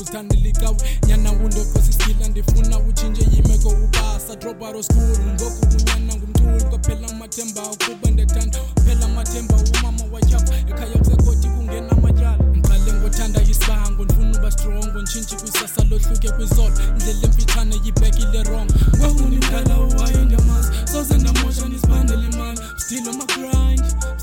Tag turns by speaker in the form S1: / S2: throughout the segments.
S1: ngithandile ikawe nyana undokosi skilla ndifuna uchinje yimeko ubasa drop out of school ngoku unyana ngumculi kwaphela amathemba ukuba ndethanda phela amathemba umama watyapha ekhaya kusekoti kungena amatyala ngiqale ngothanda isibango ndifuna uba strong ntshintshi kwisasa lohluke kwizolo indlela emfitshane yibhekile wrong kwakunimdala uwaye ndiyamazi soze ndamosha ndisibandele imali still on my grind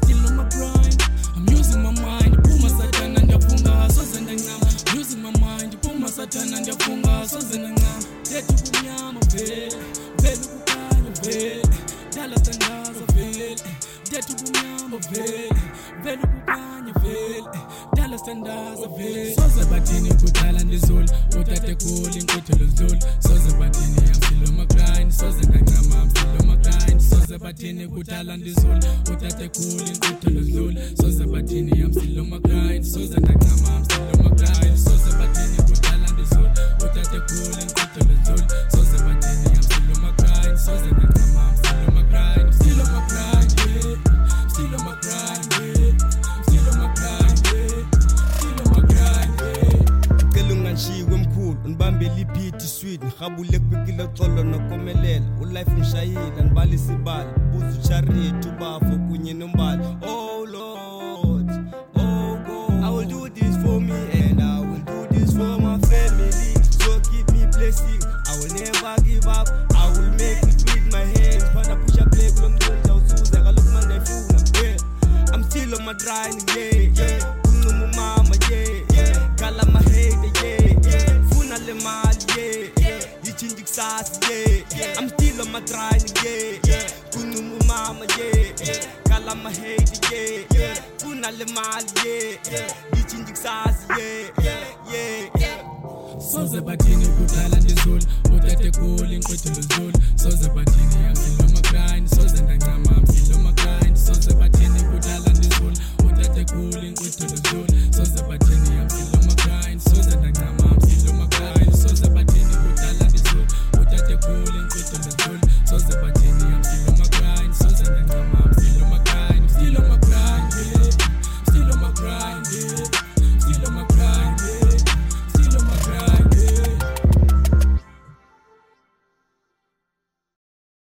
S1: I'm using my mind phuma satana ndiyafunga soze ndancama using my mind phuma satana ndiyafunga soze ndancama dethi kumnyama vele ukukhanya vele dala tandaza vele dethi kumnyama vele ukukhanya vele dala tandaza vele soze bathini kudala ndizula utate khuli inkuthelo zidlula soze bathini I'm still on my grind soze ndancama I'm still on my grind soze bathini kudala ndizula utate khuli inkuthelo zidlula soze bathini I'm still on my grind soze ndancama I'm still on my grind soze bathini kudala ndizula utate khuli inkuthelo zidlula soze bathini I'm still on my grind soze ndancama I'm still on my grind still on my grind yeah still on my grind yeah still on my grind yeah still on my grind yeah
S2: kelunganshiwe mkhulu nibambele ibhithi sweet ngihabule kubikile xolo nokomelela ulife ngishayila nibalisa ibali buza ucharity ubafo kunye nombali oh lord oh god I will do this for me and I will do this for my family so keep me blessing I will never give up I will make it with my hands phana push up play kulomdonja uzuza kaloku mandefuna yeah I'm still on my grind yeah kunquma mama yeah kala my hate yeah funa le mali yeah yichinji kusasa yeah I'm still on my grind yeah kunquma mama yeah kala my hate yeah funa le mali yeah yichinji kusasa yeah
S1: soze bathini kudala ndizula utate khuli inkuthelo zidlula soze